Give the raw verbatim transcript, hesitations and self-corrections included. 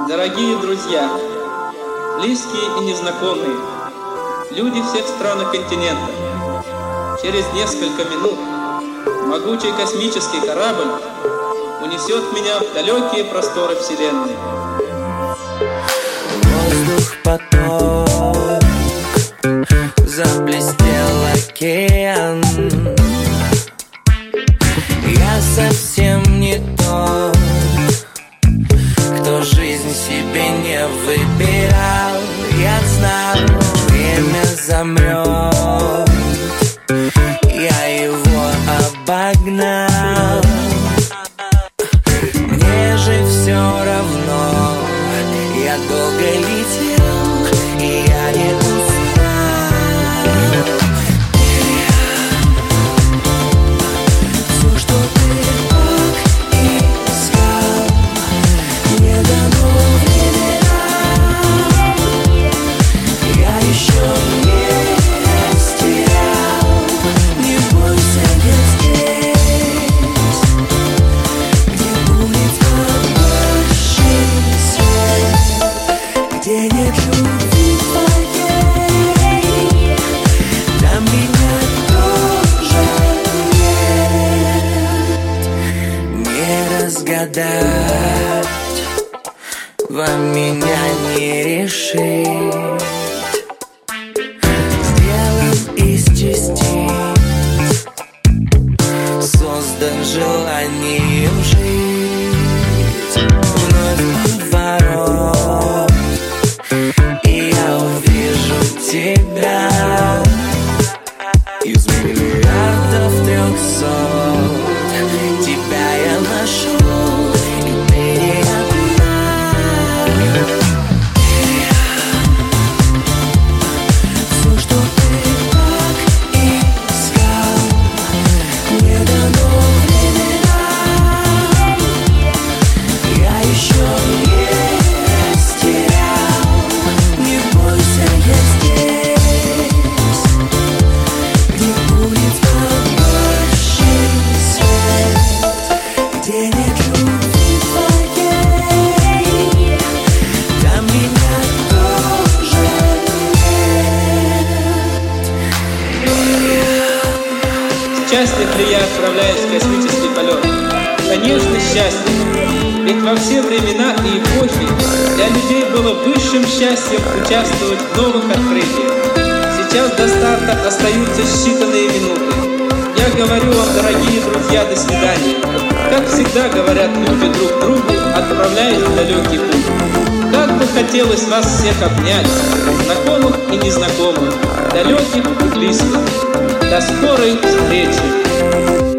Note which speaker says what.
Speaker 1: Дорогие друзья, близкие и незнакомые, люди всех стран и континентов, через несколько минут могучий космический корабль унесет меня в далекие просторы Вселенной.
Speaker 2: Воздух поток, заблестел океан. Я совсем не тот, кто жизнь себе не выбирал. Я знал, время замрет, я его обогнал. Мне же все равно, я долго летел, и я не устал. Все, что ты так искал, не дано времена. Я еще не растерял, не бойся, я здесь, где будет побольше свет, где нет любви твоей, там меня тоже нет. Не разгадать, вам меня не решить. Сделан из частиц, создан желанием жить. Вновь поворот, и я увижу тебя. Из миллиардов трехсот тебя я нашел, и ты не одна. Все, что ты так искал, не дано времена. Я еще не растерял, не бойся, я здесь, где будет побольше свет, где нет любви твоей, там меня тоже нет.
Speaker 1: Счастлив ли я, отправляясь в космический полет? Конечно, счастлив. Ведь во все времена и эпохи для людей было высшим счастьем участвовать в новых открытиях. Сейчас до старта остаются считанные минуты. Я говорю вам, дорогие друзья, до свидания. Как всегда говорят люди друг другу, отправляясь в далекий путь. Как бы хотелось вас всех обнять, знакомых и незнакомых, далеких и близких. До скорой встречи!